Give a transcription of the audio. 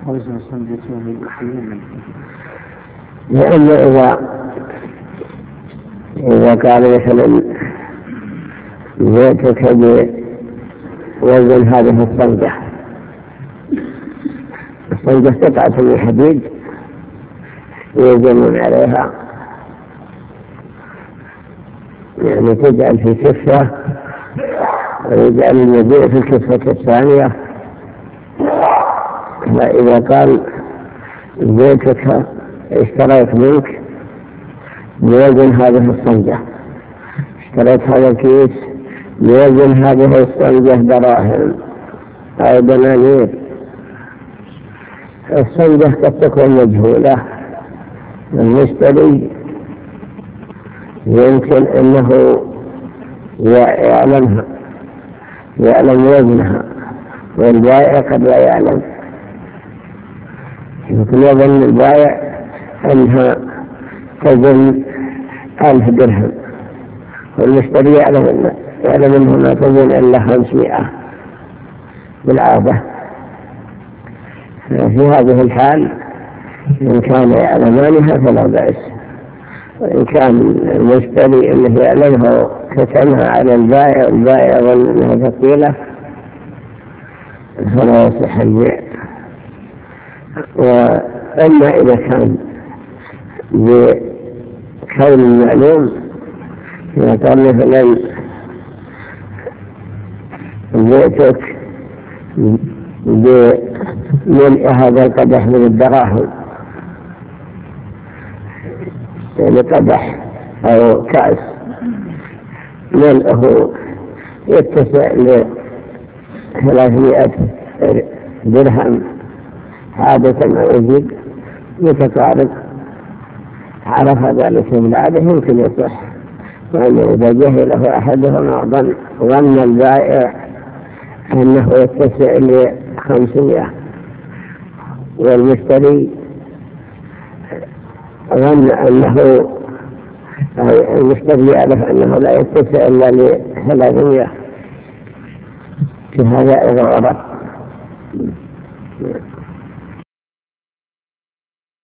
لأن إذا قال مثلا بيتك بوزن هذه الصنجة، الصنجة قطعة من حديد يوزنون عليها، يعني تجعل في كفة ويجعل المبيع في الكفة الثانية. فإذا قال بيتك اشتريت منك بوزن هذه الصنجة، اشتريت هذا الكيس بوزن هذه الصنجة دراهم أو دنانير، الصنجة قد تكون مجهولة، المشتري يمكن أنه يعلم وزنها، والبائع قد لا يعلم، يمكن يظن البائع أنها تزن 1000 درهم، والمشتري يعلم أنها ما تزن إلا 500 بالعادة. في هذه الحال إن كان يعلمانها فلا بأس، وإن كان المشتري أنه يعلمها كتمها على البائع والبائع يظن أنها ثقيلة فلا يصح البيع. وأما إذا كان بكون المعلوم، إذا قال مثلا بيتك بملء هذا القدح من الدراهم، يعني قدح أو كأس ملئه يتسع ل300 درهم عادة ما يزيد يتقارب، عرف ذلك بالعادة يمكن يصح. وأنه إذا جهله أحدهم ظن البائع أنه يتسع ل500 والمشتري ظن أنه المشتري يعرف أنه لا يتسع إلا ل300، في هذا إذا غرق.